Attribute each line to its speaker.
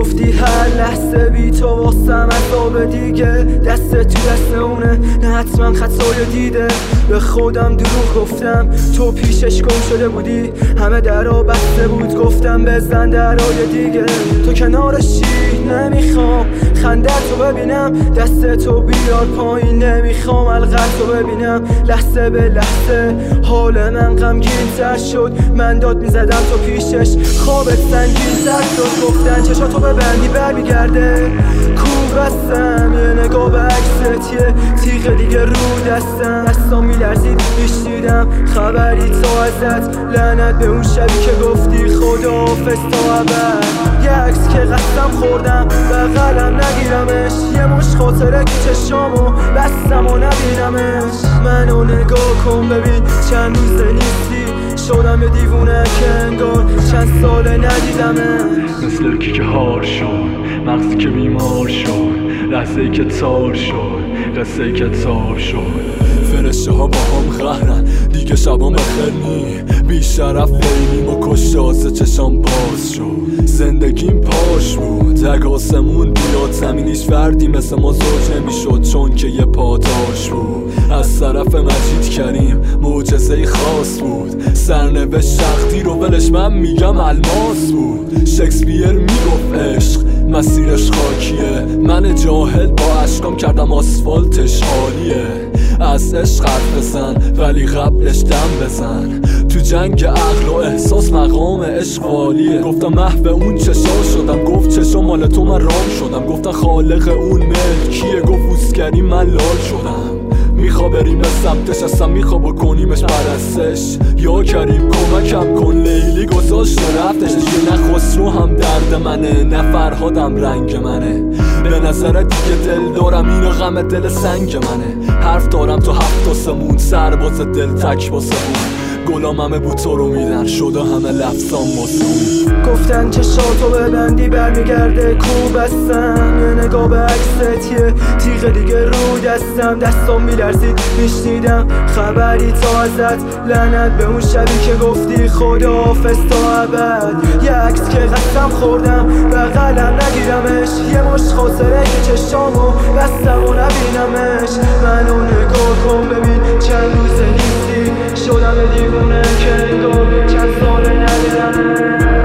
Speaker 1: گفتی هر لحظه بی تو واسم عذاب دیگه، دست تو دست اونه نه حتما خطای دیده. به خودم دروغ گفتم تو پیشش گم شده بودی، همه درا بسته بود گفتم بزن درای دیگه. تو کنارشی نمیخوام خنده تو ببینم، دست تو بیار پایین نمیخوام القد تو ببینم. لحظه به لحظه حال من غمگین تر شد، من داد میزدم تو پیشش خوابت سنگین تر شد. گفتن چشاتو ببندی برمیگرده کو بستم، یه نگاه به عکست یه تیغ دیگه رو دستم میلرزید میشنیدم خبری تا ازت، لعنت به اون شبی که گفتی خداحافظ تا ابد. یه عکس که قسم خوردم بغلم نگیرمش، یه مش خاطره که چشامو بستم و نبینمش. منو نگاه کن ببین چند روزه نیستی، شدم یه دیوونه که انگار چند ساله ندیدمش.
Speaker 2: مثل کی که هار شد، مغزی که بیمار شد، لحظه ای که تار شد، قصه ای که تار شد. فرشته ها با هم قهرن دیگه شبام بخیر نی، بی شرف لیلیم و کشته آسه چشام باز شد. زندگیم پاش بود اگه آسمون بیاد زمینیش فردی مثل ما زوج نمیشد، چون که یه پاداش بود از طرف مجید کریم، معجزه خاص بود. سرنوشت شخصی رو ولش من میگم الماس بود. شکسپیر میگفت عشق مسیرش خاکیه، من جاهل با اشکام کردم آسفالتش عالیه. از عشق حرف بزن ولی قبلش دم بزن، تو جنگ عقل و احساس مقام عشق عالیه. گفتم محو اون چشا شدم، گفت چشا مال تو من رام شدم. گفتم خالق اون ملکیه، گفت اوسکری من لال شدم. میخوا بریم به سمتش اصلا میخوا بکنیمش پرستش، یا کریم کمکم کن لیلی گذاشت رفتش. یه نه خسرو هم درد منه نه فرهادم رنگ منه، به نظر دیگه دل دارم اینو غم دل سنگ منه. حرف دارم تو هفت آسمون سرباز دل تک واسمون، گلام همه بود تو رو میدن شده همه لفظام واسمون.
Speaker 1: گفتن چشاتو ببندی برمیگرده کو بستم، یه نگاه به عکست یه تیغ دیگه رو دستم میلرزید میشنیدم خبری تا ازت، لعنت به اون شبی که گفتی خداحافظ تا ابد. یه عکس که قسم خوردم بغلم نگیرمش، یه مش خاطره که چشامو بستم و نبینمش. منو نگاه کن ببین چند روزه نیستی، شدم دیوونه که انگار چند ساله ندیدمش.